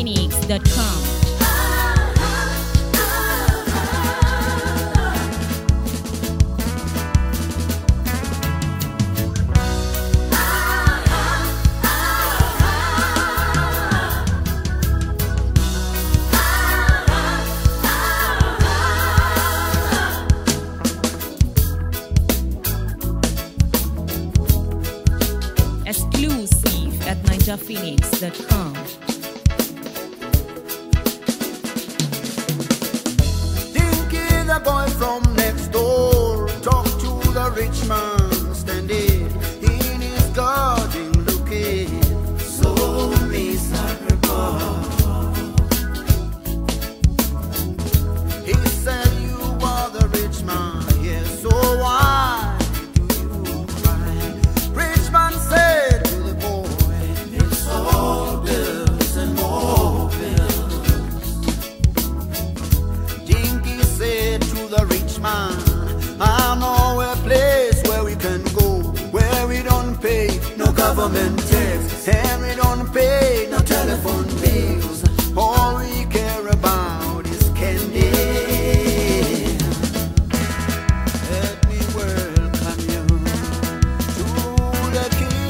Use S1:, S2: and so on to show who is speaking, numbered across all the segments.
S1: ninjaphoenix.com. Exclusive at ninjaphoenix.com.
S2: Dinky, the boy from next door, talk to the rich man standing in his garden, looking so miserable. He said, "You are the rich man, yes, so why do you cry?" Rich man said to the boy, "It's all bills and more bills." Dinky said to the rich man, "I know a place where we can go, where we don't pay no government tax, and we don't pay no telephone bills. All we care about is candy. Let me welcome you to the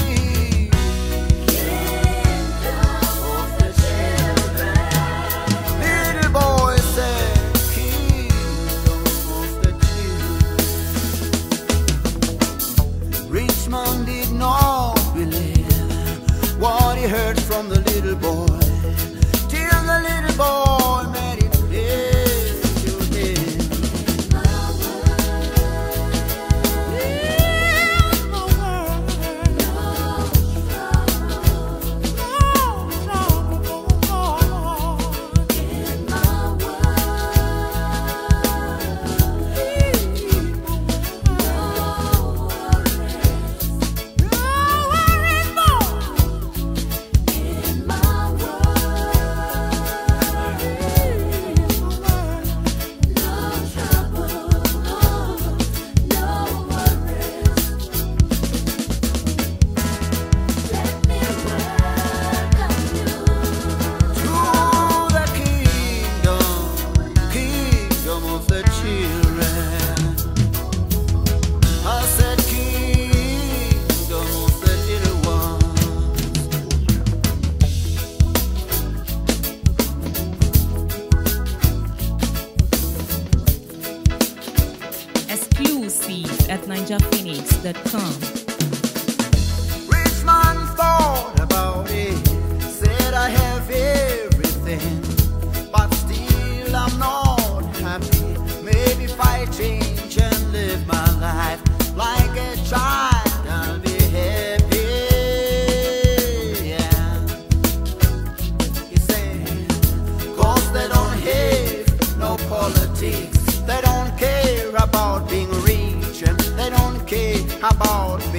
S2: kingdom of the children." Little boy said, "Kingdom of the children." Rich man did not believe what he heard from the little boy, till the little boy made it clear to him. To the kingdom of the children. I said, kingdom of the little ones.
S1: Exclusive at ninjaphoenix.com.
S2: Rich man thought about it, said, "I have everything, but still I'm not happy. Maybe if I change and live my life like a child, I'll be happy." Yeah. He said, "'Cause they don't have no politics, they don't care about being rich, and they don't care about